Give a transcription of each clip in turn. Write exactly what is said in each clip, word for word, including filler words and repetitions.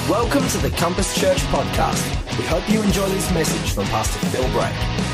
Welcome to the Compass Church podcast. We hope you enjoy this message from Pastor Phil Brake.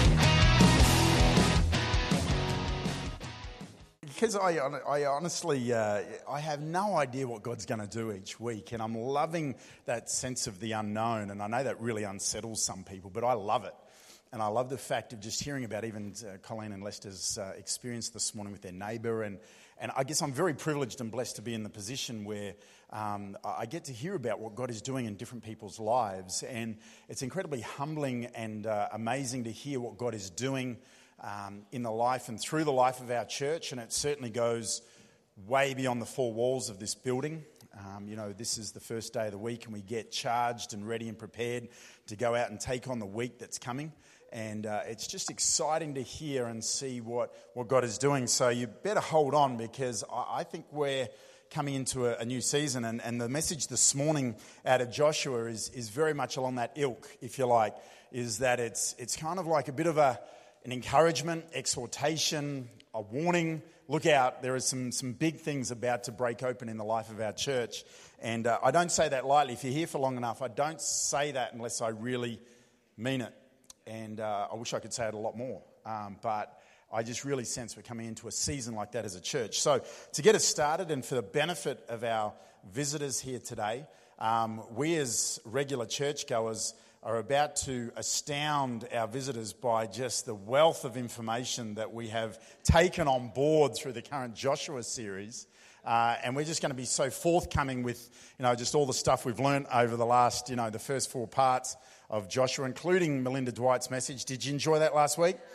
Because I, I honestly, uh, I have no idea what God's going to do each week, and I'm loving that sense of the unknown, and I know that really unsettles some people, but I love it. And I love the fact of just hearing about even uh, Colleen and Lester's uh, experience this morning with their neighbour, and, and I guess I'm very privileged and blessed to be in the position where um, I get to hear about what God is doing in different people's lives, and it's incredibly humbling and uh, amazing to hear what God is doing Um, in the life and through the life of our church, and it certainly goes way beyond the four walls of this building. Um, you know, this is the first day of the week, and we get charged and ready and prepared to go out and take on the week that's coming. And uh, it's just exciting to hear and see what, what God is doing. So you better hold on, because I, I think we're coming into a, a new season. And, and the message this morning out of Joshua is, is very much along that ilk, if you like, is that it's it's kind of like a bit of a an encouragement, exhortation, a warning. Look out, there are some, some big things about to break open in the life of our church. And uh, I don't say that lightly. If you're here for long enough, I don't say that unless I really mean it. And uh, I wish I could say it a lot more. Um, but I just really sense we're coming into a season like that as a church. So to get us started, and for the benefit of our visitors here today, um, we as regular churchgoers are about to astound our visitors by just the wealth of information that we have taken on board through the current Joshua series. Uh, and we're just going to be so forthcoming with, you know, just all the stuff we've learned over the last, you know, the first four parts of Joshua, including Melinda Dwight's message. Did you enjoy that last week?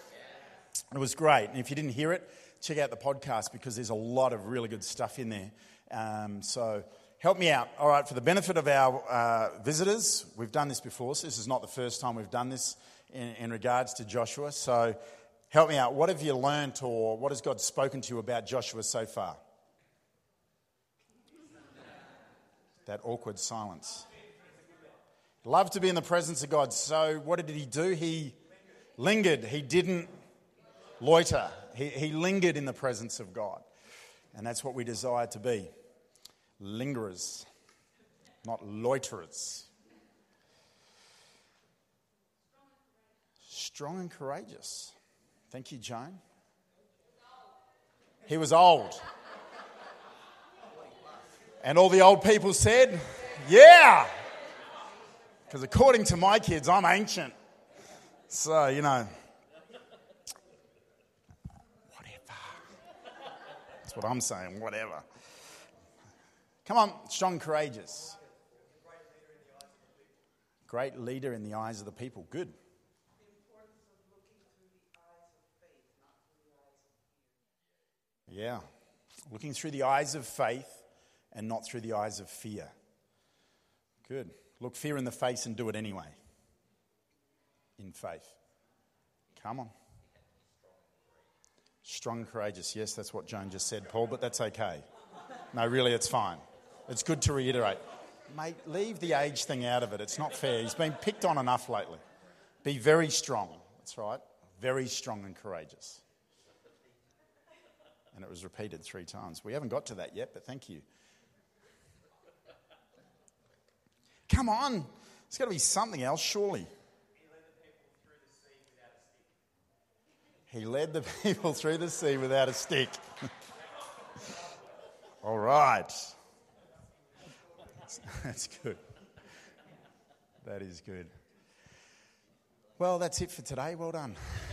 It was great. And if you didn't hear it, check out the podcast, because there's a lot of really good stuff in there. Um, so... Help me out. All right, for the benefit of our uh, visitors, we've done this before, so this is not the first time we've done this in, in regards to Joshua. So help me out. What have you learnt, or what has God spoken to you about Joshua so far? That awkward silence. Love to be in the presence of God. So what did he do? He lingered. He didn't loiter. He, he lingered in the presence of God. And that's what we desire to be. Lingerers, not loiterers. Strong and courageous. Thank you, Joan. He was old. And all the old people said, yeah. Because according to my kids, I'm ancient. So, you know, whatever. That's what I'm saying, whatever. Come on, strong and courageous. Great leader in the eyes of the people. Good. Yeah. Looking through the eyes of faith and not through the eyes of fear. Good. Look fear in the face and do it anyway. In faith. Come on. Strong and courageous. Yes, that's what Joan just said, Paul, but that's okay. No, really, it's fine. It's good to reiterate. Mate, leave the age thing out of it. It's not fair. He's been picked on enough lately. Be very strong. That's right. Very strong and courageous. And it was repeated three times. We haven't got to that yet, but thank you. Come on. There's got to be something else, surely. He led the people through the sea without a stick. All right. That's good. That is good. Well, that's it for today. Well done.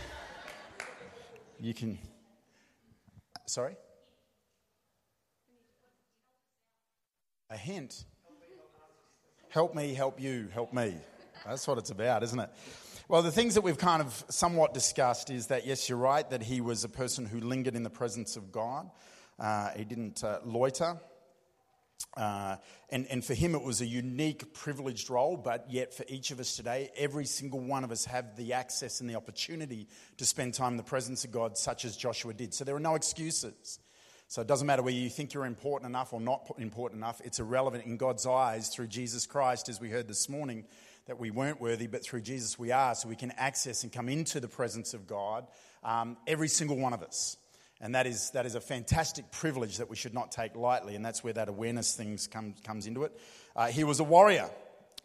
You can... Sorry? A hint. Help me, help you, help me. That's what it's about, isn't it? Well, the things that we've kind of somewhat discussed is that, yes, you're right, that he was a person who lingered in the presence of God. Uh, he didn't uh, loiter. Uh, and, and for him it was a unique, privileged role, but yet for each of us today, every single one of us have the access and the opportunity to spend time in the presence of God, such as Joshua did. So there are no excuses. So it doesn't matter whether you think you're important enough or not important enough. It's irrelevant in God's eyes through Jesus Christ, as we heard this morning, that we weren't worthy, but through Jesus we are. So we can access and come into the presence of God, um, every single one of us. And that is that is a fantastic privilege that we should not take lightly, and that's where that awareness thing come, comes into it. Uh, he was a warrior.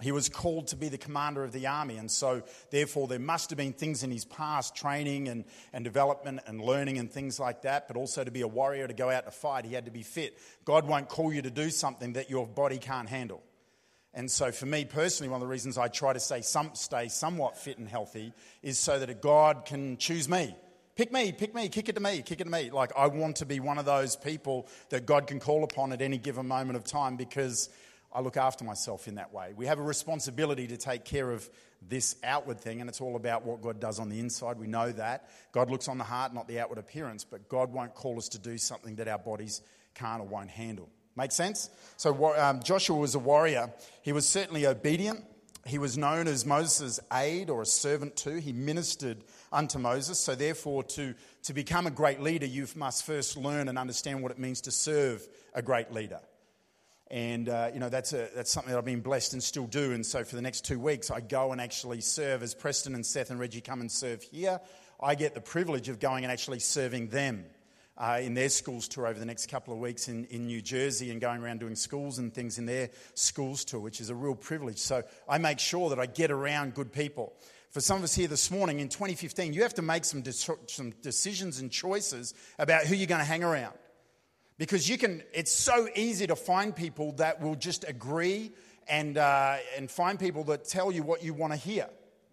He was called to be the commander of the army, and so therefore there must have been things in his past, training and, and development and learning and things like that, but also to be a warrior, to go out to fight, he had to be fit. God won't call you to do something that your body can't handle. And so for me personally, one of the reasons I try to stay, some, stay somewhat fit and healthy is so that God can choose me. Pick me, pick me, kick it to me, kick it to me. Like, I want to be one of those people that God can call upon at any given moment of time, because I look after myself in that way. We have a responsibility to take care of this outward thing, and it's all about what God does on the inside. We know that. God looks on the heart, not the outward appearance, but God won't call us to do something that our bodies can't or won't handle. Make sense? So um, Joshua was a warrior. He was certainly obedient. He was known as Moses' aide or a servant too. He ministered unto Moses. So therefore, to, to become a great leader, you must first learn and understand what it means to serve a great leader. And, uh, you know, that's a, that's something that I've been blessed and still do. And so for the next two weeks, I go and actually serve. As Preston and Seth and Reggie come and serve here, I get the privilege of going and actually serving them uh, in their schools tour over the next couple of weeks in, in New Jersey, and going around doing schools and things in their schools tour, which is a real privilege. So I make sure that I get around good people. For some of us here this morning, in twenty fifteen, you have to make some, de- some decisions and choices about who you're going to hang around. Because you can, it's so easy to find people that will just agree and uh, and find people that tell you what you want to hear.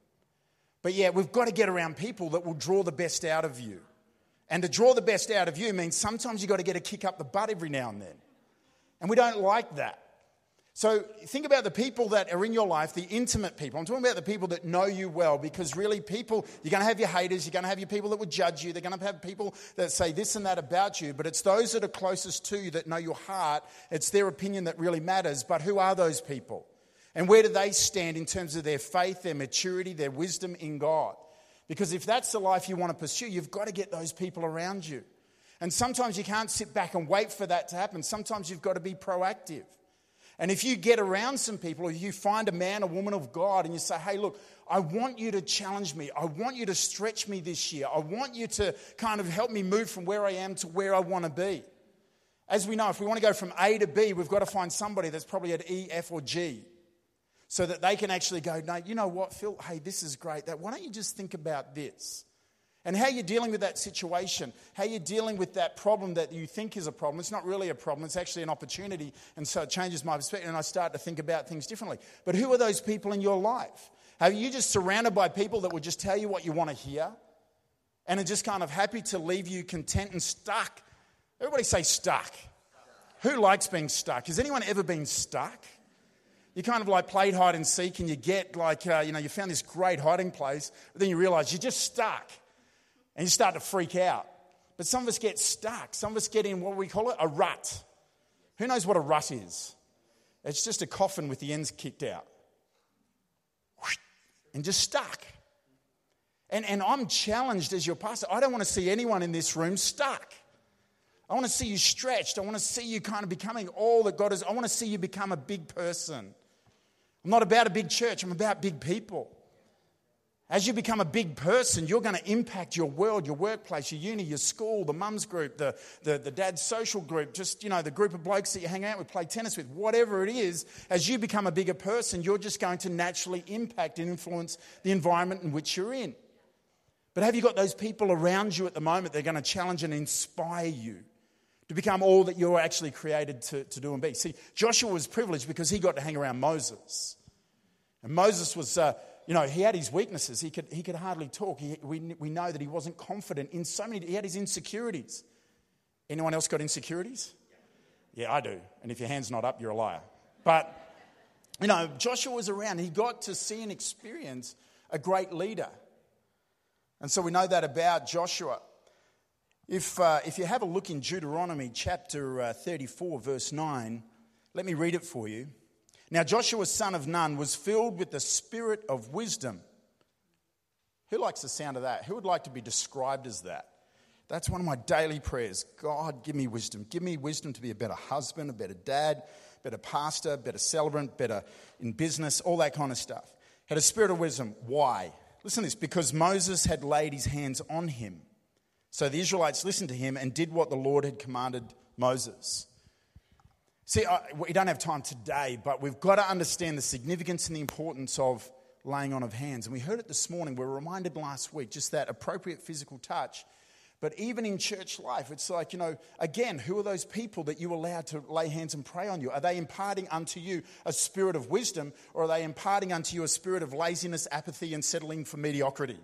But yeah, we've got to get around people that will draw the best out of you. And to draw the best out of you means sometimes you've got to get a kick up the butt every now and then. And we don't like that. So think about the people that are in your life, the intimate people. I'm talking about the people that know you well, because really people, you're going to have your haters, you're going to have your people that will judge you, they're going to have people that say this and that about you, but it's those that are closest to you that know your heart. It's their opinion that really matters. But who are those people? And where do they stand in terms of their faith, their maturity, their wisdom in God? Because if that's the life you want to pursue, you've got to get those people around you. And sometimes you can't sit back and wait for that to happen. Sometimes you've got to be proactive. And if you get around some people, or you find a man or woman of God and you say, hey, look, I want you to challenge me. I want you to stretch me this year. I want you to kind of help me move from where I am to where I want to be. As we know, if we want to go from A to B, we've got to find somebody that's probably at E, F, or G, so that they can actually go, no, you know what, Phil, hey, this is great. That, why don't you just think about this? And how you're dealing with that situation, how you're dealing with that problem that you think is a problem. It's not really a problem, it's actually an opportunity. And so it changes my perspective and I start to think about things differently. But who are those people in your life? Are you just surrounded by people that will just tell you what you want to hear and are just kind of happy to leave you content and stuck? Everybody say stuck. Who likes being stuck? Has anyone ever been stuck? You kind of like played hide and seek and you get like, uh, you know, you found this great hiding place, but then you realize you're just stuck. And you start to freak out. But some of us get stuck. Some of us get in, what we call it, a rut. Who knows what a rut is? It's just a coffin with the ends kicked out. And just stuck. And, and I'm challenged as your pastor. I don't want to see anyone in this room stuck. I want to see you stretched. I want to see you kind of becoming all that God is. I want to see you become a big person. I'm not about a big church. I'm about big people. As you become a big person, you're going to impact your world, your workplace, your uni, your school, the mums group, the, the, the dad's social group, just, you know, the group of blokes that you hang out with, play tennis with, whatever it is. As you become a bigger person, you're just going to naturally impact and influence the environment in which you're in. But have you got those people around you at the moment that are going to challenge and inspire you to become all that you're actually created to, to do and be? See, Joshua was privileged because he got to hang around Moses. And Moses was... Uh, You know, he had his weaknesses. He could he could hardly talk. He, we, we know that he wasn't confident in so many... He had his insecurities. Anyone else got insecurities? Yeah, I do. And if your hand's not up, you're a liar. But, you know, Joshua was around. He got to see and experience a great leader. And so we know that about Joshua. If, uh, if you have a look in Deuteronomy chapter uh, thirty-four, verse nine, let me read it for you. Now Joshua, son of Nun, was filled with the spirit of wisdom. Who likes the sound of that? Who would like to be described as that? That's one of my daily prayers. God, give me wisdom. Give me wisdom to be a better husband, a better dad, better pastor, better celebrant, better in business, all that kind of stuff. Had a spirit of wisdom. Why? Listen to this. Because Moses had laid his hands on him. So the Israelites listened to him and did what the Lord had commanded Moses. See, I, we don't have time today, but we've got to understand the significance and the importance of laying on of hands. And we heard it this morning. We were reminded last week, just that appropriate physical touch. But even in church life, it's like, you know, again, who are those people that you allow to lay hands and pray on you? Are they imparting unto you a spirit of wisdom, or are they imparting unto you a spirit of laziness, apathy, and settling for mediocrity?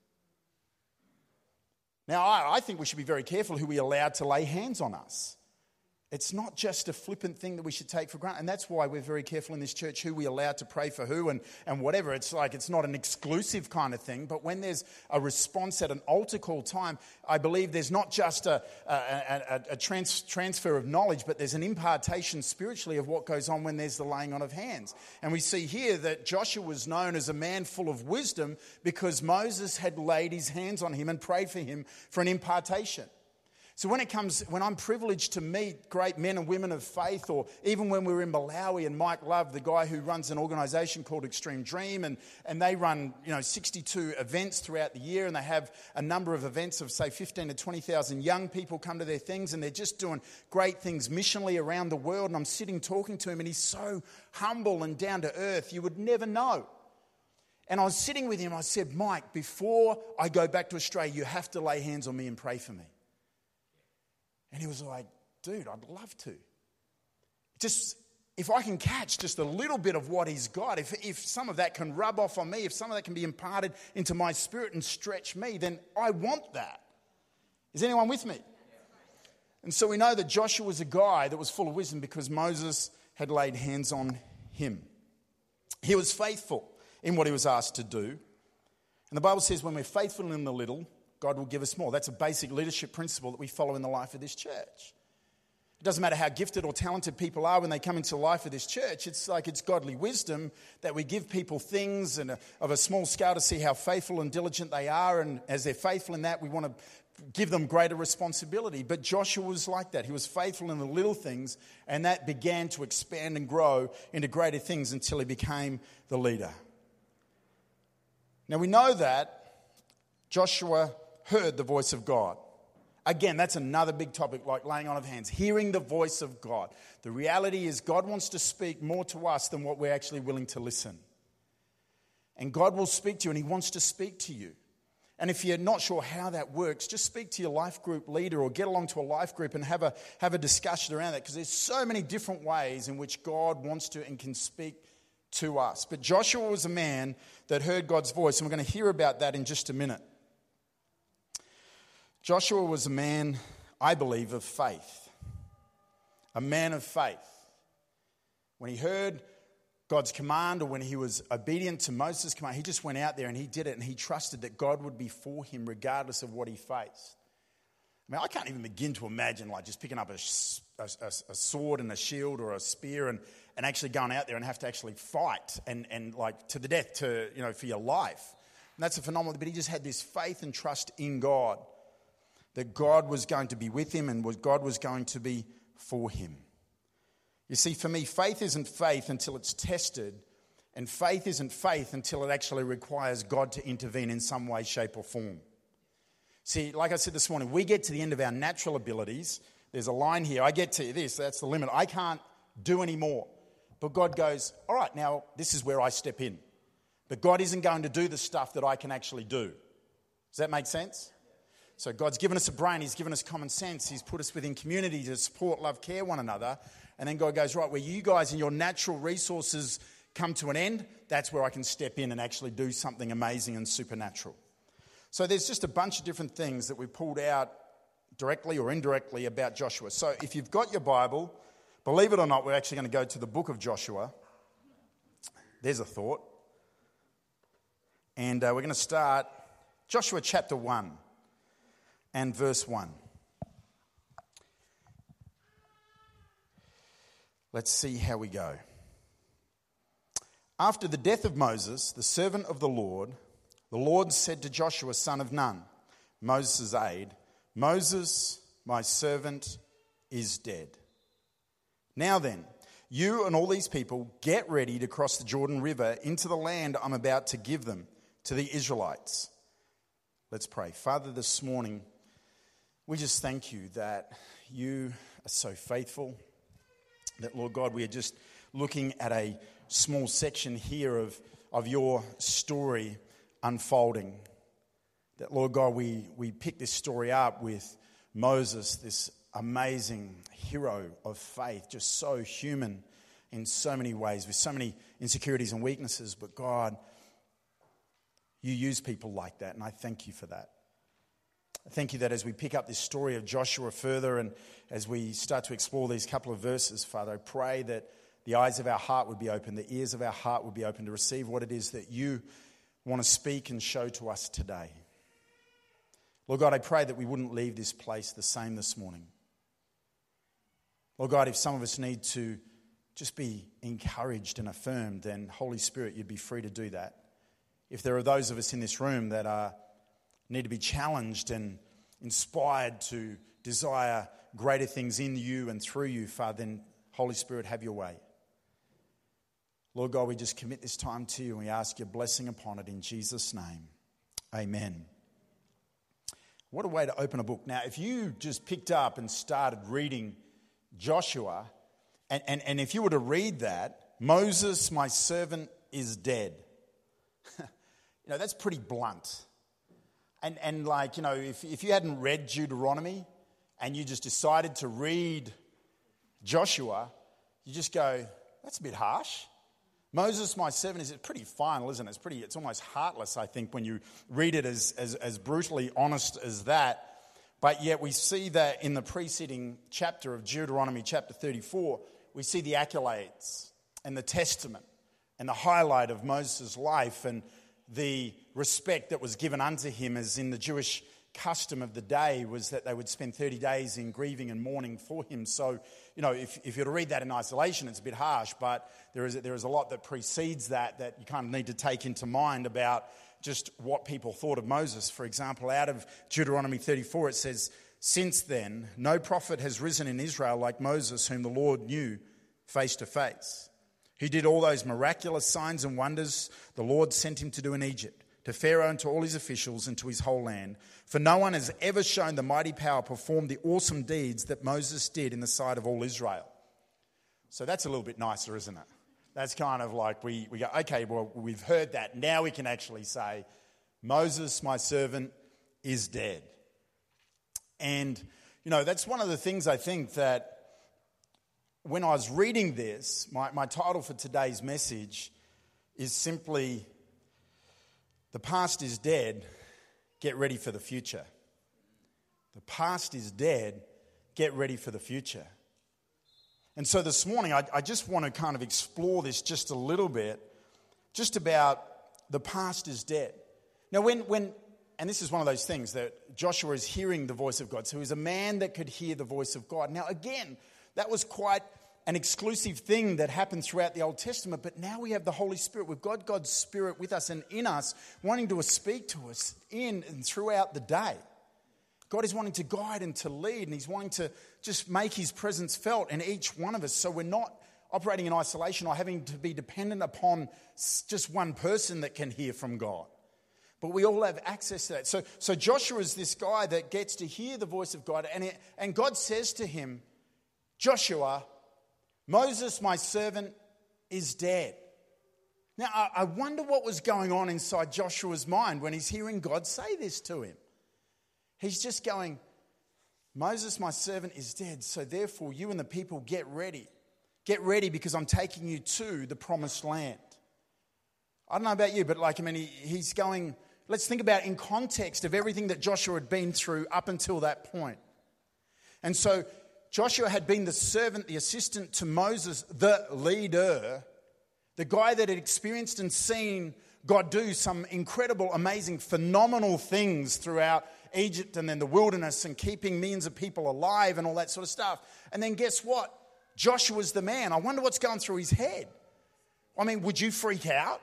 Now, I, I think we should be very careful who we allow to lay hands on us. It's not just a flippant thing that we should take for granted. And that's why we're very careful in this church who we allow to pray for who and, and whatever. It's like it's not an exclusive kind of thing. But when there's a response at an altar call time, I believe there's not just a, a, a, a trans, transfer of knowledge, but there's an impartation spiritually of what goes on when there's the laying on of hands. And we see here that Joshua was known as a man full of wisdom because Moses had laid his hands on him and prayed for him for an impartation. So when it comes, when I'm privileged to meet great men and women of faith, or even when we were in Malawi and Mike Love, the guy who runs an organisation called Extreme Dream, and, and they run, you know, sixty-two events throughout the year, and they have a number of events of, say, fifteen to twenty thousand young people come to their things, and they're just doing great things missionally around the world, and I'm sitting talking to him, and he's so humble and down to earth, you would never know. And I was sitting with him, I said, Mike, before I go back to Australia, you have to lay hands on me and pray for me. And he was like, dude, I'd love to. Just, if I can catch just a little bit of what he's got, if, if some of that can rub off on me, if some of that can be imparted into my spirit and stretch me, then I want that. Is anyone with me? And so we know that Joshua was a guy that was full of wisdom because Moses had laid hands on him. He was faithful in what he was asked to do. And the Bible says when we're faithful in the little, God will give us more. That's a basic leadership principle that we follow in the life of this church. It doesn't matter how gifted or talented people are when they come into the life of this church. It's like it's godly wisdom that we give people things and a, of a small scale to see how faithful and diligent they are. And as they're faithful in that, we want to give them greater responsibility. But Joshua was like that. He was faithful in the little things, and that began to expand and grow into greater things until he became the leader. Now we know that Joshua heard the voice of God. Again, that's another big topic, like laying on of hands, hearing the voice of God. The reality is God wants to speak more to us than what we're actually willing to listen. And God will speak to you, and he wants to speak to you. And if you're not sure how that works, just speak to your life group leader or get along to a life group and have a, have a discussion around that, because there's so many different ways in which God wants to and can speak to us. But Joshua was a man that heard God's voice, and we're going to hear about that in just a minute. Joshua was a man, I believe, of faith. A man of faith. When he heard God's command, or when he was obedient to Moses' command, he just went out there and he did it, and he trusted that God would be for him regardless of what he faced. I mean, I can't even begin to imagine like just picking up a, a, a sword and a shield or a spear and, and actually going out there and have to actually fight and, and like to the death to, you know, for your life. And that's a phenomenal, but he just had this faith and trust in God, that God was going to be with him and God was going to be for him. You see, for me, faith isn't faith until it's tested, and faith isn't faith until it actually requires God to intervene in some way, shape, or form. See, like I said this morning, we get to the end of our natural abilities. There's a line here. I get to this. That's the limit. I can't do any more. But God goes, all right, now this is where I step in. But God isn't going to do the stuff that I can actually do. Does that make sense? So God's given us a brain. He's given us common sense. He's put us within community to support, love, care one another. And then God goes, right, where you guys and your natural resources come to an end, that's where I can step in and actually do something amazing and supernatural. So there's just a bunch of different things that we pulled out directly or indirectly about Joshua. So if you've got your Bible, believe it or not, we're actually going to go to the book of Joshua. There's a thought. And uh, we're going to start Joshua chapter one. And verse one. Let's see how we go. After the death of Moses, the servant of the Lord, the Lord said to Joshua, son of Nun, Moses' aide, Moses, my servant, is dead. Now then, you and all these people get ready to cross the Jordan River into the land I'm about to give them, to the Israelites. Let's pray. Father, this morning, we just thank you that you are so faithful. that, Lord God, we are just looking at a small section here of, of your story unfolding. That, Lord God, we, we pick this story up with Moses, this amazing hero of faith, just so human in so many ways, with so many insecurities and weaknesses. But God, you use people like that, and I thank you for that. I thank you that as we pick up this story of Joshua further and as we start to explore these couple of verses, Father, I pray that the eyes of our heart would be open, the ears of our heart would be open to receive what it is that you want to speak and show to us today. Lord God, I pray that we wouldn't leave this place the same this morning. Lord God, if some of us need to just be encouraged and affirmed, then Holy Spirit, you'd be free to do that. If there are those of us in this room that are need to be challenged and inspired to desire greater things in you and through you, Father, then Holy Spirit, have your way. Lord God, we just commit this time to you and we ask your blessing upon it in Jesus' name. Amen. What a way to open a book. Now, if you just picked up and started reading Joshua, and, and, and if you were to read that, Moses, my servant, is dead. You know, that's pretty blunt. And, and like, you know, if, if you hadn't read Deuteronomy and you just decided to read Joshua, you just go, that's a bit harsh. Moses, my servant, is pretty final, isn't it? It's pretty. It's almost heartless, I think, when you read it as, as, as brutally honest as that. But yet we see that in the preceding chapter of Deuteronomy, chapter thirty-four, we see the accolades and the testament and the highlight of Moses' life and the respect that was given unto him, as in the Jewish custom of the day was that they would spend thirty days in grieving and mourning for him. So, you know, if, if you're to read that in isolation, it's a bit harsh, but there is, there is a lot that precedes that that you kind of need to take into mind about just what people thought of Moses. For example, out of Deuteronomy thirty-four, it says, "Since then, no prophet has risen in Israel like Moses, whom the Lord knew face to face. He did all those miraculous signs and wonders the Lord sent him to do in Egypt, to Pharaoh and to all his officials and to his whole land. For no one has ever shown the mighty power, performed the awesome deeds that Moses did in the sight of all Israel." So that's a little bit nicer, isn't it? That's kind of like we, we go, okay, well, we've heard that. Now we can actually say, Moses, my servant, is dead. And, you know, that's one of the things I think that when I was reading this, my, my title for today's message is simply, "The past is dead, get ready for the future." The past is dead, get ready for the future. And so this morning, I, I just want to kind of explore this just a little bit, just about the past is dead. Now, when, when and this is one of those things that Joshua is hearing the voice of God. So he's a man that could hear the voice of God. Now, again, that was quite an exclusive thing that happened throughout the Old Testament, but now we have the Holy Spirit. We've got God's Spirit with us and in us, wanting to speak to us in and throughout the day. God is wanting to guide and to lead, and he's wanting to just make his presence felt in each one of us, so we're not operating in isolation or having to be dependent upon just one person that can hear from God. But we all have access to that. So, so Joshua is this guy that gets to hear the voice of God, and, it, and God says to him, "Joshua, Moses, my servant, is dead." Now, I, I wonder what was going on inside Joshua's mind when he's hearing God say this to him. He's just going, "Moses, my servant, is dead, so therefore you and the people get ready. Get ready because I'm taking you to the promised land." I don't know about you, but like, I mean, he, he's going, let's think about in context of everything that Joshua had been through up until that point. And so Joshua had been the servant, the assistant to Moses, the leader, the guy that had experienced and seen God do some incredible, amazing, phenomenal things throughout Egypt and then the wilderness and keeping millions of people alive and all that sort of stuff. And then guess what? Joshua's the man. I wonder what's going through his head. I mean, would you freak out?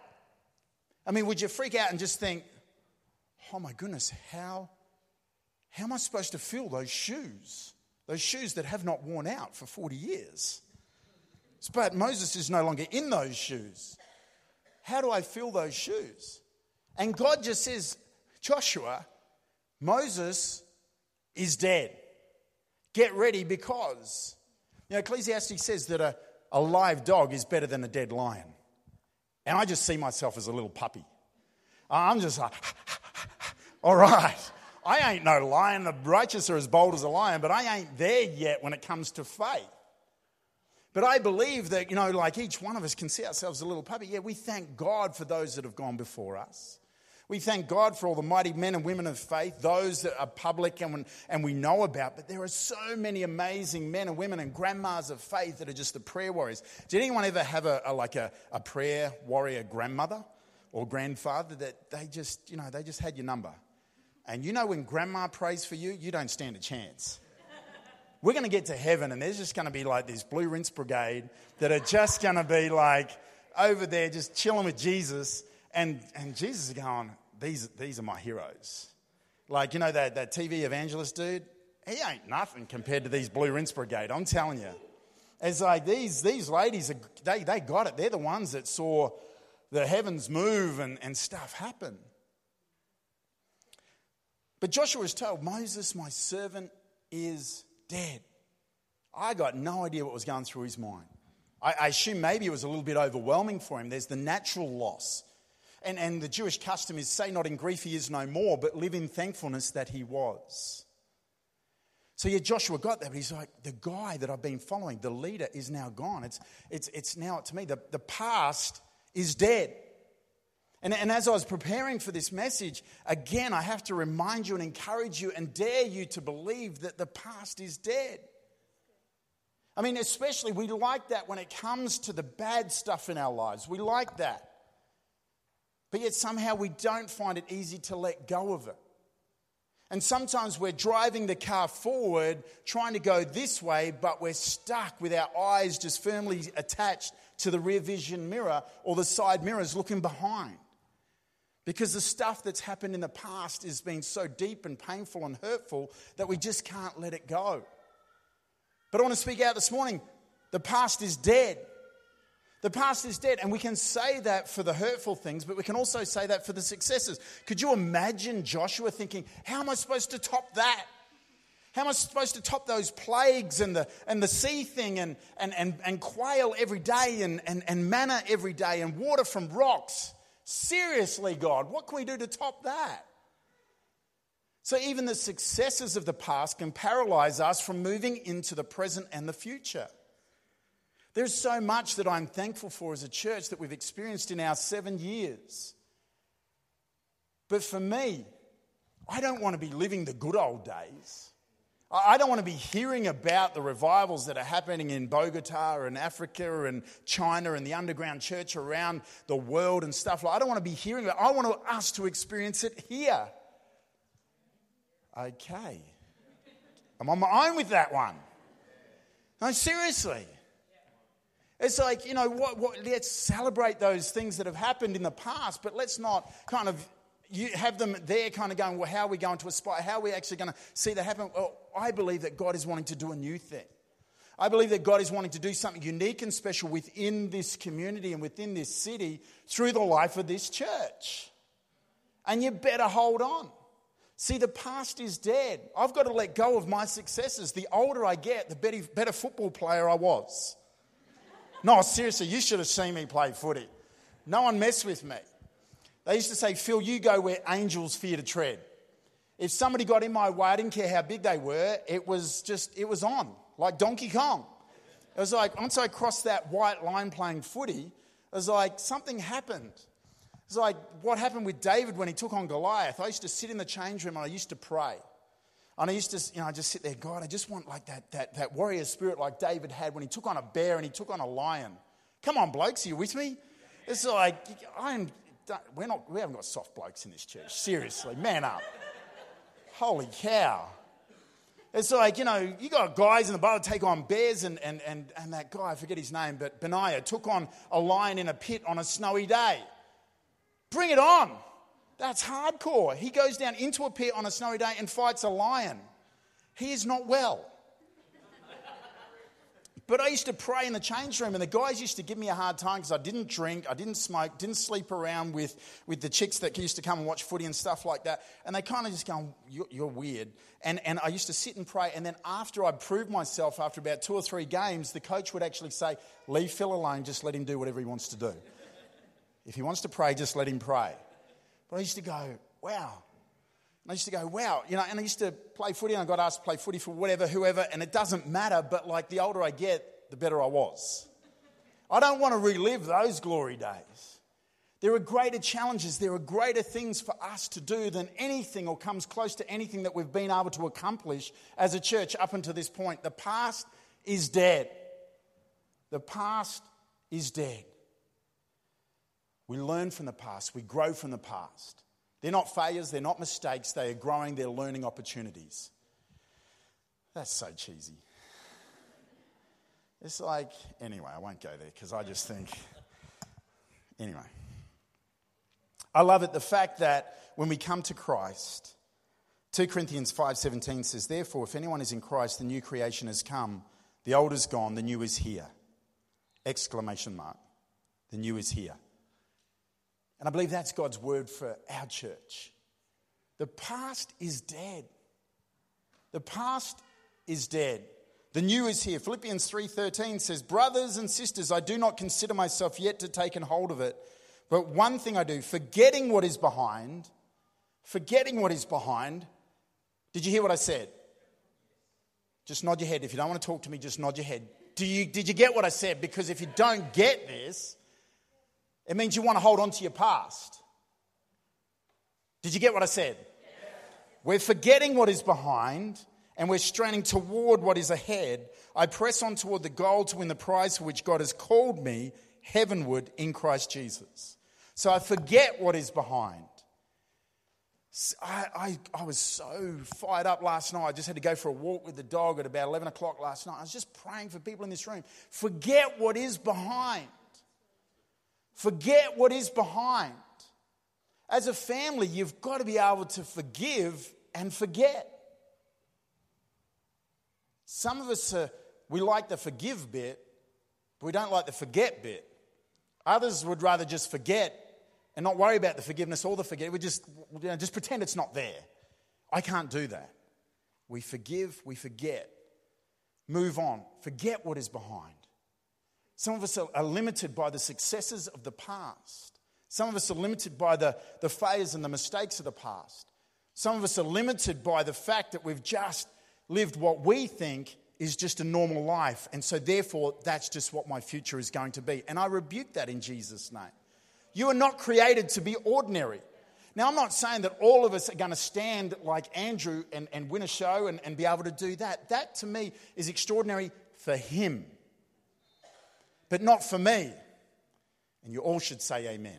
I mean, would you freak out and just think, oh my goodness, how, how am I supposed to fill those shoes? Those shoes that have not worn out for forty years. But Moses is no longer in those shoes. How do I fill those shoes? And God just says, Joshua, Moses is dead. Get ready because You know, Ecclesiastes says that a, a live dog is better than a dead lion. And I just see myself as a little puppy. I'm just like, all right, I ain't no lion. The righteous are as bold as a lion, but I ain't there yet when it comes to faith. But I believe that, you know, like each one of us can see ourselves as a little puppy. Yeah, we thank God for those that have gone before us. We thank God for all the mighty men and women of faith, those that are public and, and we know about. But there are so many amazing men and women and grandmas of faith that are just the prayer warriors. Did anyone ever have a, a like a, a prayer warrior grandmother or grandfather that they just, you know, they just had your number? And you know when grandma prays for you, you don't stand a chance. We're going to get to heaven and there's just going to be like this blue rinse brigade that are just going to be like over there just chilling with Jesus. And and Jesus is going, these, these are my heroes. Like, you know, that, that T V evangelist dude? He ain't nothing compared to these Blue Rinse Brigade, I'm telling you. It's like these these ladies, are, they, they got it. They're the ones that saw the heavens move and, and stuff happen. But Joshua was told, Moses, my servant, is dead. I got no idea what was going through his mind. I, I assume maybe it was a little bit overwhelming for him. There's the natural loss. And, and the Jewish custom is say not in grief he is no more, but live in thankfulness that he was. So yeah, Joshua got that, but he's like, the guy that I've been following, the leader, is now gone. It's it's it's now to me, the, the past is dead. And, and as I was preparing for this message, again, I have to remind you and encourage you and dare you to believe that the past is dead. I mean, especially we like that when it comes to the bad stuff in our lives. We like that. But yet somehow we don't find it easy to let go of it. And sometimes we're driving the car forward, trying to go this way, but we're stuck with our eyes just firmly attached to the rear vision mirror or the side mirrors looking behind. Because the stuff that's happened in the past has been so deep and painful and hurtful that we just can't let it go. But I want to speak out this morning. The past is dead. The past is dead, and we can say that for the hurtful things, but we can also say that for the successes. Could you imagine Joshua thinking, how am I supposed to top that? How am I supposed to top those plagues and the and the sea thing and, and, and, and quail every day and, and, and manna every day and water from rocks? Seriously, God, what can we do to top that? So even the successes of the past can paralyze us from moving into the present and the future. There's so much that I'm thankful for as a church that we've experienced in our seven years. But for me, I don't want to be living the good old days. I don't want to be hearing about the revivals that are happening in Bogota and Africa and China and the underground church around the world and stuff like that. I don't want to be hearing about it. I want us to experience it here. Okay. I'm on my own with that one. No, seriously. It's like, you know, what, what, let's celebrate those things that have happened in the past, but let's not kind of you have them there kind of going, well, how are we going to aspire? How are we actually going to see that happen? Well, I believe that God is wanting to do a new thing. I believe that God is wanting to do something unique and special within this community and within this city through the life of this church. And you better hold on. See, the past is dead. I've got to let go of my successes. The older I get, the better, better football player I was. No, seriously, you should have seen me play footy. No one messed with me. They used to say, Phil, you go where angels fear to tread. If somebody got in my way, I didn't care how big they were, it was just, it was on, like Donkey Kong. It was like, once I crossed that white line playing footy, it was like something happened. It was like what happened with David when he took on Goliath. I used to sit in the change room and I used to pray. And I used to, you know, I just sit there, God, I just want like that, that, that warrior spirit like David had when he took on a bear and he took on a lion. Come on, blokes, are you with me? It's like, I'm, we're not, we haven't got soft blokes in this church. Seriously, man up. Holy cow. It's like, you know, you got guys in the Bible take on bears and, and, and, and that guy, I forget his name, but Benaiah took on a lion in a pit on a snowy day. Bring it on. That's hardcore. He goes down into a pit on a snowy day and fights a lion. He is not well. But I used to pray in the change room, and the guys used to give me a hard time because I didn't drink, I didn't smoke, didn't sleep around with, with the chicks that used to come and watch footy and stuff like that. And they kind of just go, you're, you're weird. And, and I used to sit and pray, and then after I proved myself, after about two or three games, the coach would actually say, leave Phil alone, just let him do whatever he wants to do. If he wants to pray, just let him pray. But I used to go, wow. And I used to go, wow, you know, and I used to play footy, and I got asked to play footy for whatever, whoever, and it doesn't matter, but like the older I get, the better I was. I don't want to relive those glory days. There are greater challenges, there are greater things for us to do than anything or comes close to anything that we've been able to accomplish as a church up until this point. The past is dead. The past is dead. We learn from the past, we grow from the past. They're not failures, they're not mistakes, they are growing, they're learning opportunities. That's so cheesy. It's like, anyway, I won't go there because I just think, anyway. I love it, the fact that when we come to Christ, Second Corinthians five seventeen says, therefore, if anyone is in Christ, the new creation has come, the old is gone, the new is here. Exclamation mark. The new is here. And I believe that's God's word for our church. The past is dead. The past is dead. The new is here. Philippians three thirteen says, brothers and sisters, I do not consider myself yet to take hold of it. But one thing I do, forgetting what is behind, forgetting what is behind. Did you hear what I said? Just nod your head. If you don't want to talk to me, just nod your head. Do you, did you get what I said? Because if you don't get this, it means you want to hold on to your past. Did you get what I said? Yes. We're forgetting what is behind and we're straining toward what is ahead. I press on toward the goal to win the prize for which God has called me heavenward in Christ Jesus. So I forget what is behind. I, I, I was so fired up last night. I just had to go for a walk with the dog at about eleven o'clock last night. I was just praying for people in this room. Forget what is behind. Forget what is behind. As a family, you've got to be able to forgive and forget. Some of us, are, we like the forgive bit, but we don't like the forget bit. Others would rather just forget and not worry about the forgiveness or the forget. We just, you know, just pretend it's not there. I can't do that. We forgive, we forget. Move on. Forget what is behind. Some of us are, are limited by the successes of the past. Some of us are limited by the, the failures and the mistakes of the past. Some of us are limited by the fact that we've just lived what we think is just a normal life. And so therefore, that's just what my future is going to be. And I rebuke that in Jesus' name. You are not created to be ordinary. Now, I'm not saying that all of us are going to stand like Andrew and, and win a show and, and be able to do that. That, to me, is extraordinary for him. But not for me. And you all should say amen.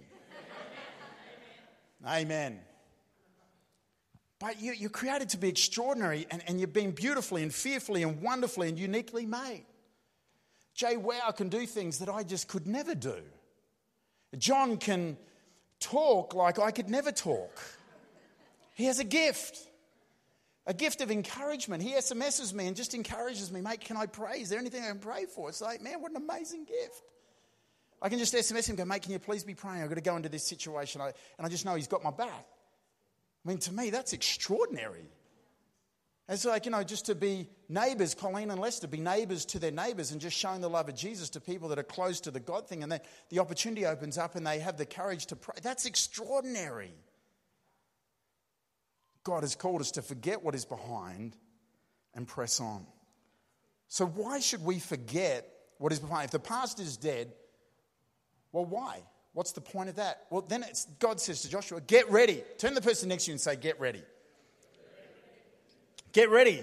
Amen. Amen. But you, you're created to be extraordinary, and, and you've been beautifully and fearfully and wonderfully and uniquely made. Jay Wow can do things that I just could never do. John can talk like I could never talk. He has a gift. A gift of encouragement. He S M Ses me and just encourages me. Mate, can I pray? Is there anything I can pray for? It's like, man, what an amazing gift. I can just S M S him and go, mate, can you please be praying? I've got to go into this situation. I, and I just know he's got my back. I mean, to me, that's extraordinary. It's like, you know, just to be neighbours, Colleen and Lester, be neighbours to their neighbours and just showing the love of Jesus to people that are close to the God thing. And then the opportunity opens up and they have the courage to pray. That's extraordinary. God has called us to forget what is behind and press on. So why should we forget what is behind? If the past is dead, well, why? What's the point of that? Well, then it's, God says to Joshua, get ready. Turn to the person next to you and say, get ready. Get ready.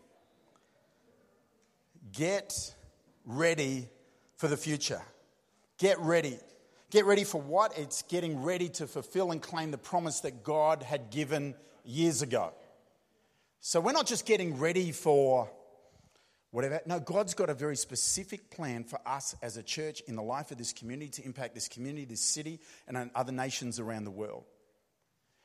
Get ready for the future. Get ready. Get ready for what? It's getting ready to fulfill and claim the promise that God had given years ago. So we're not just getting ready for whatever. No, God's got a very specific plan for us as a church in the life of this community to impact this community, this city, and other nations around the world.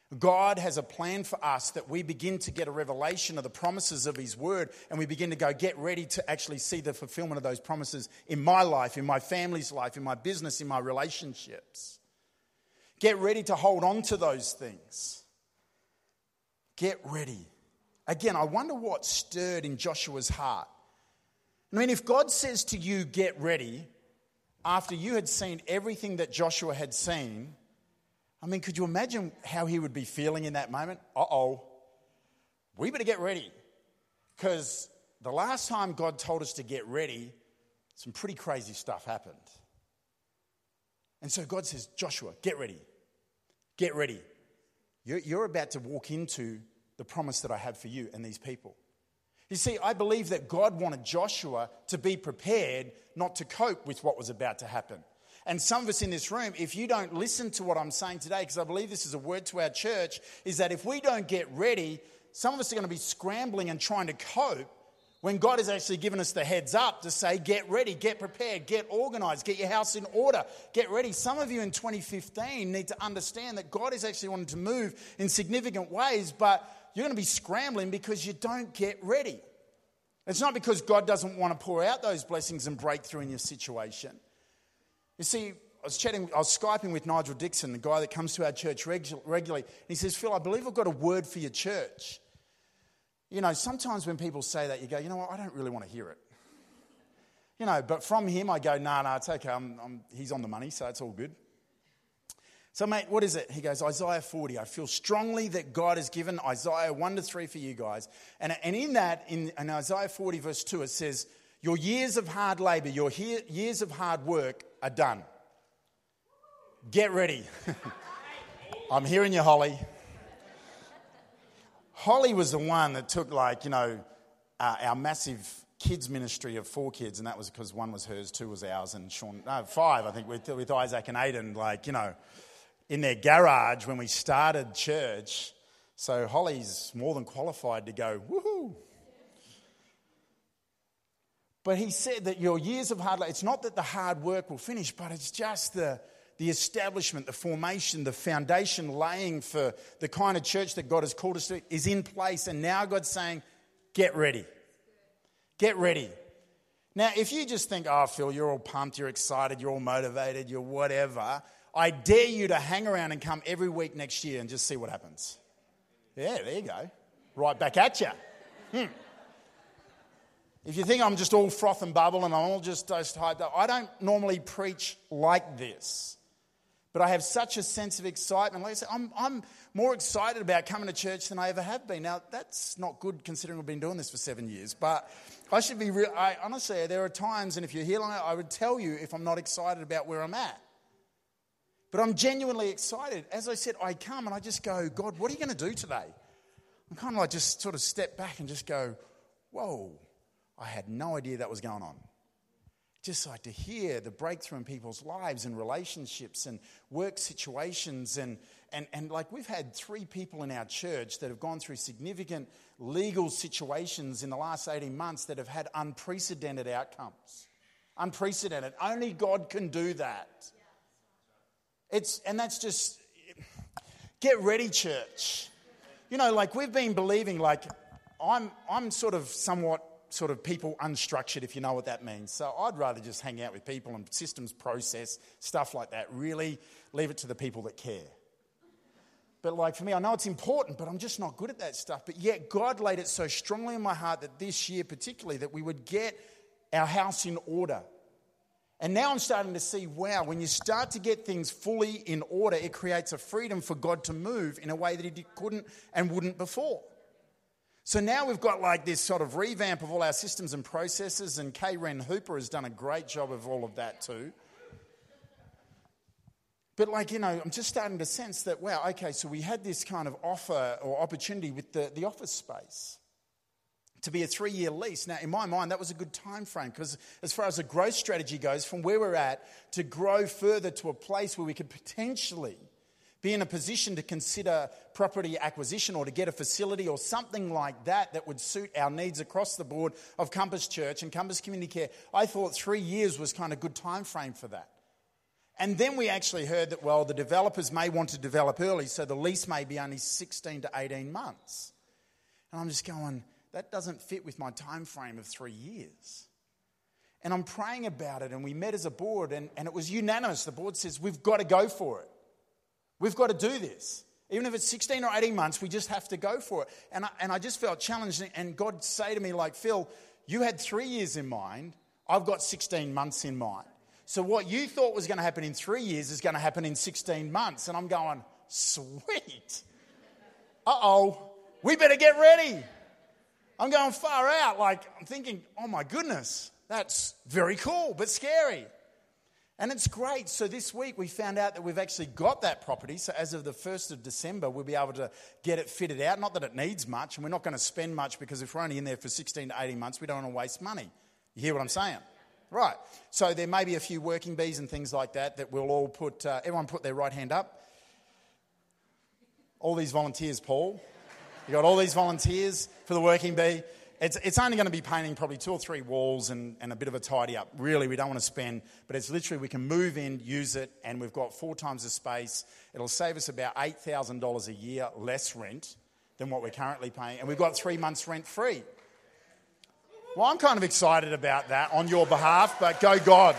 God has a plan for us that we begin to get a revelation of the promises of his word, and we begin to go, get ready to actually see the fulfillment of those promises in my life, in my family's life, in my business, in my relationships. Get ready to hold on to those things. Get ready. Again, I wonder what stirred in Joshua's heart. I mean, if God says to you, get ready, after you had seen everything that Joshua had seen, I mean, could you imagine how he would be feeling in that moment? Uh-oh, we better get ready. Because the last time God told us to get ready, some pretty crazy stuff happened. And so God says, Joshua, get ready. Get ready. You're, you're about to walk into the promise that I have for you and these people. You see, I believe that God wanted Joshua to be prepared, not to cope with what was about to happen. And some of us in this room, if you don't listen to what I'm saying today, because I believe this is a word to our church, is that if we don't get ready, some of us are going to be scrambling and trying to cope when God has actually given us the heads up to say, get ready, get prepared, get organized, get your house in order, get ready. Some of you in twenty fifteen need to understand that God is actually wanting to move in significant ways, but you're going to be scrambling because you don't get ready. It's not because God doesn't want to pour out those blessings and breakthrough in your situation. You see, I was chatting, I was Skyping with Nigel Dixon, the guy that comes to our church regu- regularly. And he says, Phil, I believe I've got a word for your church. You know, sometimes when people say that, you go, you know what, I don't really want to hear it. You know, but from him, I go, no, nah, no, nah, it's okay. I'm, I'm, he's on the money, so it's all good. So, mate, what is it? He goes, Isaiah forty. I feel strongly that God has given Isaiah one to three for you guys. And, and in that, in, in Isaiah forty, verse two, it says, your years of hard labor, your he- years of hard work are done. Get ready. I'm hearing you, Holly. Holly was the one that took, like, you know, uh, our massive kids ministry of four kids, and that was because one was hers, two was ours, and Sean, no, five, I think, with, with Isaac and Aiden, like, you know, in their garage when we started church. So Holly's more than qualified to go, woohoo. But he said that your years of hard labor, it's not that the hard work will finish, but it's just the, the establishment, the formation, the foundation laying for the kind of church that God has called us to is in place. And now God's saying, get ready. Get ready. Now, if you just think, oh, Phil, you're all pumped, you're excited, you're all motivated, you're whatever, I dare you to hang around and come every week next year and just see what happens. Yeah, there you go. Right back at you. Hmm. If you think I'm just all froth and bubble and I'm all just, just hyped up, I don't normally preach like this. But I have such a sense of excitement. Like I said, I'm, I'm more excited about coming to church than I ever have been. Now, that's not good considering we've been doing this for seven years. But I should be real. I, honestly, there are times, and if you're here long, I would tell you if I'm not excited about where I'm at. But I'm genuinely excited. As I said, I come and I just go, God, what are you going to do today? I'm kind of like just sort of step back and just go, whoa, I had no idea that was going on. Just like to hear the breakthrough in people's lives and relationships and work situations. And, and, and like we've had three people in our church that have gone through significant legal situations in the last eighteen months that have had unprecedented outcomes. Unprecedented. Only God can do that. It's and that's just, get ready, church. You know, like we've been believing, like I'm I'm sort of somewhat sort of people unstructured, if you know what that means. So I'd rather just hang out with people and systems, process, stuff like that. Really leave it to the people that care. But like for me, I know it's important, but I'm just not good at that stuff. But yet God laid it so strongly in my heart that this year particularly, that we would get our house in order. And now I'm starting to see, wow, when you start to get things fully in order, it creates a freedom for God to move in a way that he couldn't and wouldn't before. So now we've got like this sort of revamp of all our systems and processes, and Kay Wren Hooper has done a great job of all of that too. But like, you know, I'm just starting to sense that, wow, okay, so we had this kind of offer or opportunity with the, the office space to be a three-year lease. Now, in my mind, that was a good time frame because as far as the growth strategy goes, from where we're at to grow further to a place where we could potentially be in a position to consider property acquisition or to get a facility or something like that that would suit our needs across the board of Compass Church and Compass Community Care. I thought three years was kind of a good time frame for that. And then we actually heard that, well, the developers may want to develop early, so the lease may be only sixteen to eighteen months. And I'm just going, that doesn't fit with my time frame of three years. And I'm praying about it, and we met as a board, and, and it was unanimous. The board says, we've got to go for it. We've got to do this. Even if it's sixteen or eighteen months, we just have to go for it. And I, and I just felt challenged, and God say to me, like, Phil, you had three years in mind. I've got sixteen months in mind. So what you thought was going to happen in three years is going to happen in sixteen months. And I'm going, sweet. Uh-oh, we better get ready. I'm going far out. Like, I'm thinking, oh my goodness, that's very cool, but scary. And it's great. So this week we found out that we've actually got that property. So as of the first of December, we'll be able to get it fitted out. Not that it needs much, and we're not going to spend much, because if we're only in there for sixteen to eighteen months, we don't want to waste money. You hear what I'm saying? Right. So there may be a few working bees and things like that that we'll all put, uh, everyone put their right hand up. All these volunteers, Paul. You got all these volunteers for the working bee. It's it's only going to be painting probably two or three walls and, and a bit of a tidy up. Really, we don't want to spend, but it's literally we can move in, use it, and we've got four times the space. It'll save us about eight thousand dollars a year less rent than what we're currently paying, and we've got three months rent free. Well, I'm kind of excited about that on your behalf, but go God.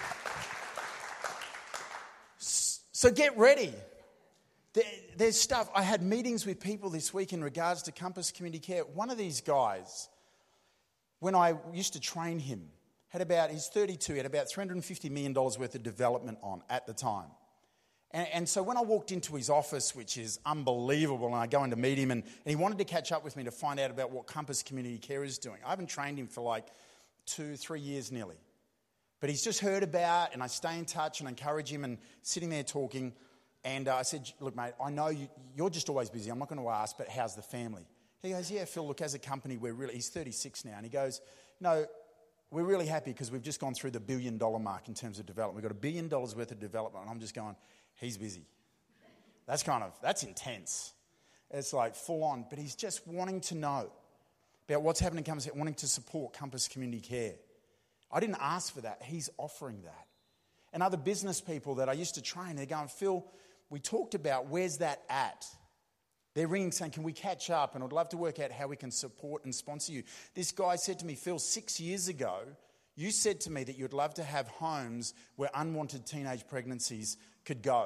So get ready. There, there's stuff. I had meetings with people this week in regards to Compass Community Care. One of these guys, when I used to train him, had about, he's thirty-two, he had about three hundred fifty million dollars worth of development on at the time. And, and so when I walked into his office, which is unbelievable, and I go in to meet him, and, and he wanted to catch up with me to find out about what Compass Community Care is doing. I haven't trained him for like two, three years nearly. But he's just heard about, and I stay in touch and encourage him, and sitting there talking. And uh, I said, look, mate, I know you, you're just always busy. I'm not going to ask, but how's the family? He goes, yeah, Phil, look, as a company, we're really, he's thirty-six now. And he goes, no, we're really happy because we've just gone through the billion dollar mark in terms of development. We've got a billion dollars worth of development. And I'm just going, he's busy. That's kind of, that's intense. It's like full on. But he's just wanting to know about what's happening in Compass, wanting to support Compass Community Care. I didn't ask for that. He's offering that. And other business people that I used to train, they're going, Phil, we talked about where's that at? They're ringing saying, can we catch up? And I'd love to work out how we can support and sponsor you. This guy said to me, Phil, six years ago, you said to me that you'd love to have homes where unwanted teenage pregnancies could go.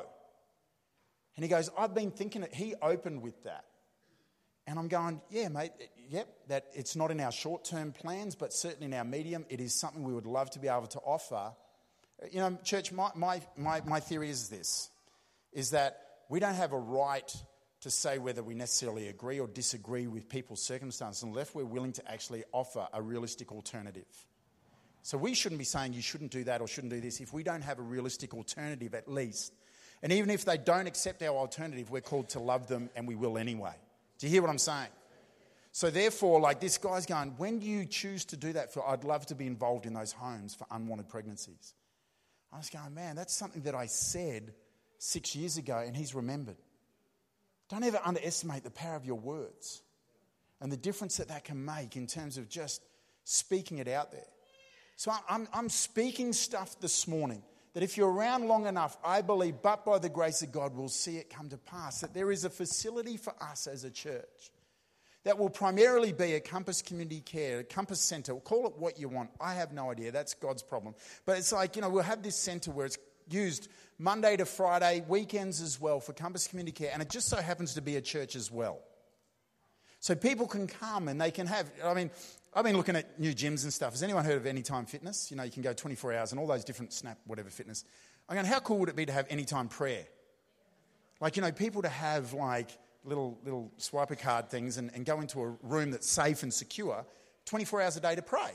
And he goes, I've been thinking it. He opened with that. And I'm going, yeah, mate, yep, that it's not in our short-term plans, but certainly in our medium, it is something we would love to be able to offer. You know, church, my, my, my, my theory is this, is that we don't have a right to say whether we necessarily agree or disagree with people's circumstances unless we're willing to actually offer a realistic alternative. So we shouldn't be saying you shouldn't do that or shouldn't do this if we don't have a realistic alternative at least. And even if they don't accept our alternative, we're called to love them, and we will anyway. Do you hear what I'm saying? So therefore, like this guy's going, when do you choose to do that? For I'd love to be involved in those homes for unwanted pregnancies. I was going, man, that's something that I said six years ago, and he's remembered. Don't ever underestimate the power of your words and the difference that that can make in terms of just speaking it out there. So I'm, I'm speaking stuff this morning that if you're around long enough, I believe, but by the grace of God, we'll see it come to pass, that there is a facility for us as a church that will primarily be a Compass Community Care, a Compass Centre. Call it what you want. I have no idea. That's God's problem. But it's like, you know, we'll have this centre where it's used Monday to Friday, weekends as well for Compass Community Care. And it just so happens to be a church as well. So people can come and they can have, I mean, I've been looking at new gyms and stuff. Has anyone heard of Anytime Fitness? You know, you can go twenty-four hours and all those different Snap, whatever fitness. I'm going, how cool would it be to have Anytime Prayer? Like, you know, people to have like little little swiper card things and, and go into a room that's safe and secure twenty-four hours a day to pray.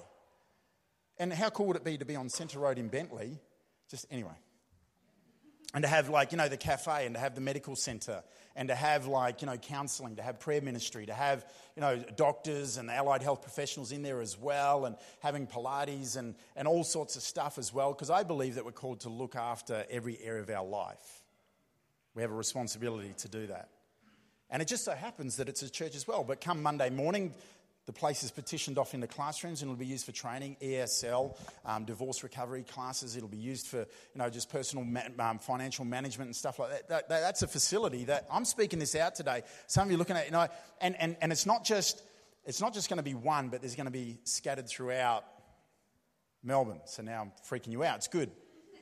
And how cool would it be to be on Centre Road in Bentley? Just anyway. And to have like, you know, the cafe and to have the medical centre and to have like, you know, counselling, to have prayer ministry, to have, you know, doctors and allied health professionals in there as well, and having Pilates and, and all sorts of stuff as well, because I believe that we're called to look after every area of our life. We have a responsibility to do that. And it just so happens that it's a church as well. But come Monday morning, The place is petitioned off into classrooms and it'll be used for training, E S L, um, divorce recovery classes. It'll be used for, you know, just personal ma- um, financial management and stuff like that. That, that. That's a facility that I'm speaking this out today. Some of you are looking at, you know, and, and, and it's not just it's not just going to be one, but there's going to be scattered throughout Melbourne. So now I'm freaking you out. It's good.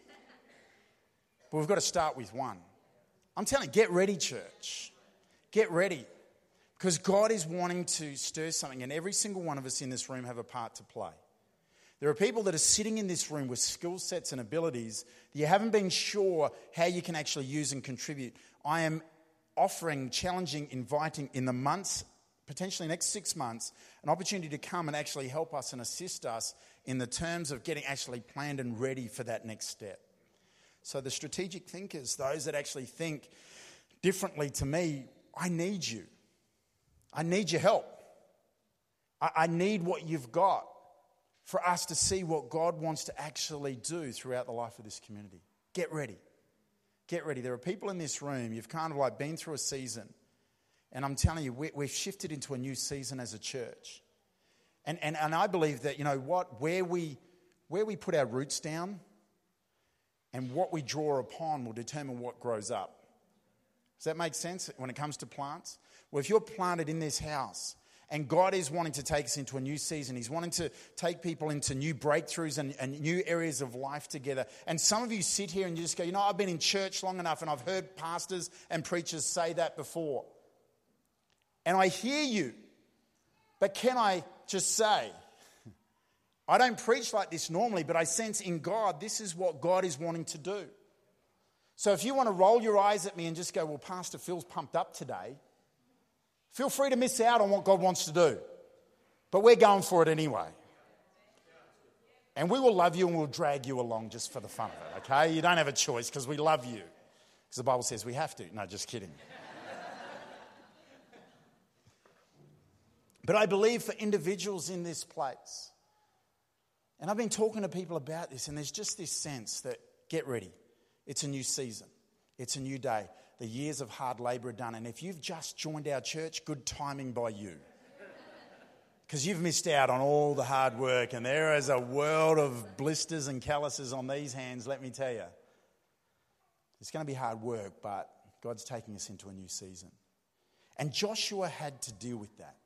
But we've got to start with one. I'm telling you, get ready, church. Get ready. Because God is wanting to stir something, and every single one of us in this room have a part to play. There are people that are sitting in this room with skill sets and abilities that you haven't been sure how you can actually use and contribute. I am offering, challenging, inviting in the months, potentially next six months, an opportunity to come and actually help us and assist us in the terms of getting actually planned and ready for that next step. So the strategic thinkers, those that actually think differently to me, I need you. I need your help. I, I need what you've got for us to see what God wants to actually do throughout the life of this community. Get ready. Get ready. There are people in this room, you've kind of like been through a season, and I'm telling you, we, we've shifted into a new season as a church. And, and, and I believe that, you know what, where we, where we put our roots down and what we draw upon will determine what grows up. Does that make sense when it comes to plants? Well, if you're planted in this house and God is wanting to take us into a new season, He's wanting to take people into new breakthroughs and, and new areas of life together. And some of you sit here and you just go, you know, I've been in church long enough and I've heard pastors and preachers say that before. And I hear you. But can I just say, I don't preach like this normally, but I sense in God, this is what God is wanting to do. So if you want to roll your eyes at me and just go, well, Pastor Phil's pumped up today, feel free to miss out on what God wants to do. But we're going for it anyway. And we will love you and we'll drag you along just for the fun of it, okay? You don't have a choice because we love you. Because the Bible says we have to. No, just kidding. But I believe for individuals in this place, and I've been talking to people about this, and there's just this sense that get ready. It's a new season. It's a new day. The years of hard labour are done. And if you've just joined our church, good timing by you. Because you've missed out on all the hard work. And there is a world of blisters and calluses on these hands, let me tell you. It's going to be hard work, but God's taking us into a new season. And Joshua had to deal with that.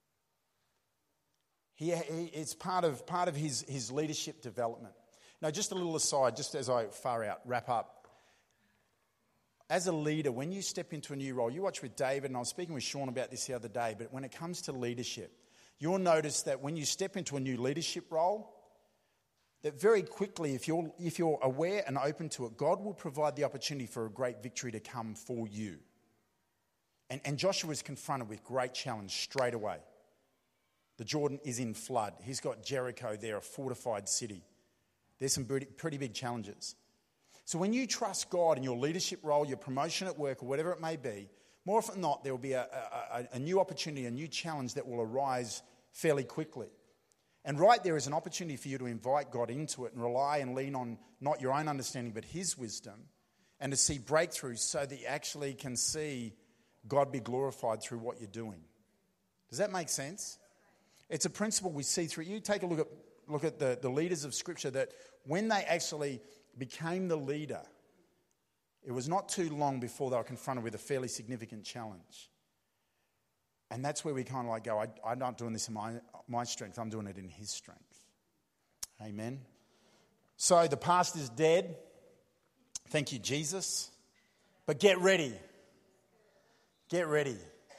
He, he, it's part of, part of his, his leadership development. Now, just a little aside, just as I far out, wrap up. As a leader, when you step into a new role, you watch with David, and I was speaking with Sean about this the other day, but when it comes to leadership, you'll notice that when you step into a new leadership role, that very quickly, if you're, if you're aware and open to it, God will provide the opportunity for a great victory to come for you. And, and Joshua is confronted with great challenge straight away. The Jordan is in flood. He's got Jericho there, a fortified city. There's some pretty, pretty big challenges. So when you trust God in your leadership role, your promotion at work, or whatever it may be, more often than not, there will be a, a, a new opportunity, a new challenge that will arise fairly quickly. And right there is an opportunity for you to invite God into it and rely and lean on not your own understanding, but His wisdom, and to see breakthroughs so that you actually can see God be glorified through what you're doing. Does that make sense? It's a principle we see through. You take a look at look at the, the leaders of Scripture, that when they actually became the leader, it was not too long before they were confronted with a fairly significant challenge. And that's where we kind of like go, I, I'm not doing this in my, my strength, I'm doing it in His strength. Amen. So the past is dead. Thank you, Jesus. But get ready. Get ready.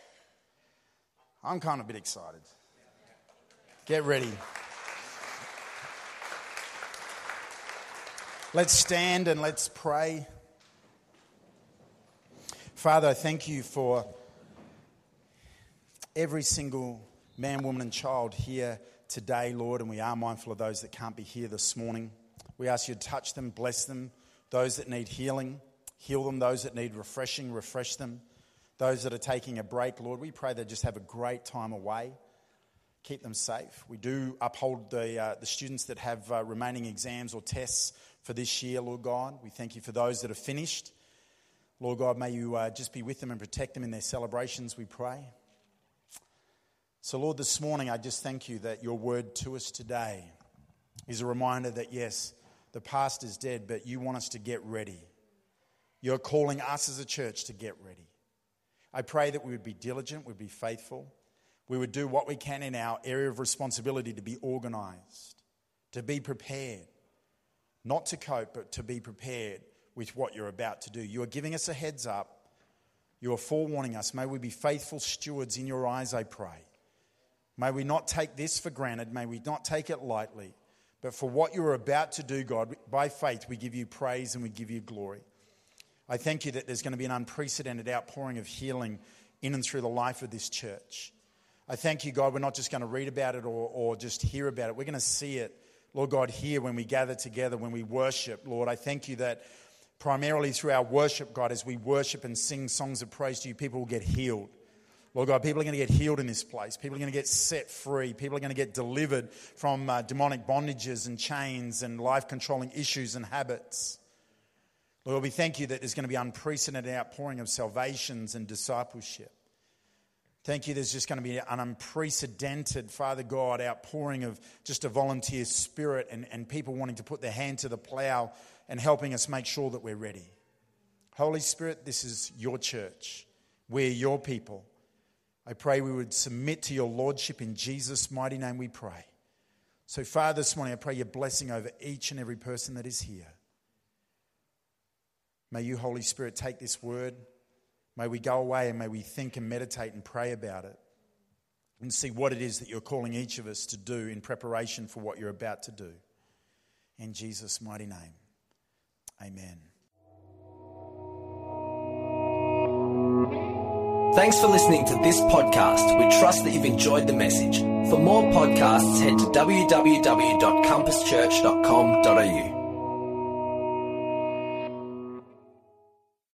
I'm kind of a bit excited. Get ready. Let's stand and let's pray. Father, I thank you for every single man, woman and child here today, Lord, and we are mindful of those that can't be here this morning. We ask you to touch them, bless them. Those that need healing, heal them. Those that need refreshing, refresh them. Those that are taking a break, Lord, we pray they just have a great time away. Keep them safe. We do uphold the uh, the students that have uh, remaining exams or tests for this year, Lord God. We thank you for those that are finished. Lord God, may you uh, just be with them and protect them in their celebrations, we pray. So Lord, this morning I just thank you that your word to us today is a reminder that yes, the past is dead, but you want us to get ready. You're calling us as a church to get ready. I pray that we would be diligent, we'd be faithful, we would do what we can in our area of responsibility to be organised, to be prepared, not to cope, but to be prepared with what you're about to do. You are giving us a heads up. You are forewarning us. May we be faithful stewards in your eyes, I pray. May we not take this for granted. May we not take it lightly. But for what you are about to do, God, by faith, we give you praise and we give you glory. I thank you that there's going to be an unprecedented outpouring of healing in and through the life of this church. I thank you, God, we're not just going to read about it or, or just hear about it. We're going to see it, Lord God, here when we gather together, when we worship. Lord, I thank you that primarily through our worship, God, as we worship and sing songs of praise to you, people will get healed. Lord God, people are going to get healed in this place. People are going to get set free. People are going to get delivered from uh, demonic bondages and chains and life-controlling issues and habits. Lord, we thank you that there's going to be unprecedented outpouring of salvations and discipleship. Thank you there's just going to be an unprecedented, Father God, outpouring of just a volunteer spirit and, and people wanting to put their hand to the plow and helping us make sure that we're ready. Holy Spirit, this is your church. We're your people. I pray we would submit to your lordship in Jesus' mighty name we pray. So Father, this morning I pray your blessing over each and every person that is here. May you, Holy Spirit, take this word. May we go away and may we think and meditate and pray about it and see what it is that you're calling each of us to do in preparation for what you're about to do. In Jesus' mighty name, amen. Thanks for listening to this podcast. We trust that you've enjoyed the message. For more podcasts, head to w w w dot compass church dot com dot a u.